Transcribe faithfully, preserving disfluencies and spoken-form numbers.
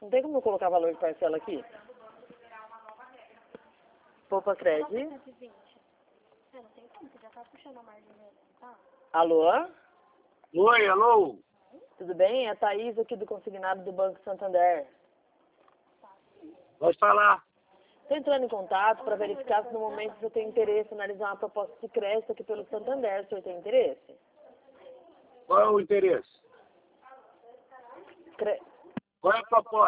Não tem como eu colocar valor de parcela aqui? Poupa crédito. É, não tem como, você já tá puxando a margem dele, tá? Alô? Oi, alô? Tudo bem? É a Thaís aqui do consignado do Banco Santander. Pode falar. Estou entrando em contato para verificar se no momento você tem interesse em analisar uma proposta de crédito aqui pelo Santander. O senhor tem interesse? Qual é o interesse? Cre... Qual é a proposta?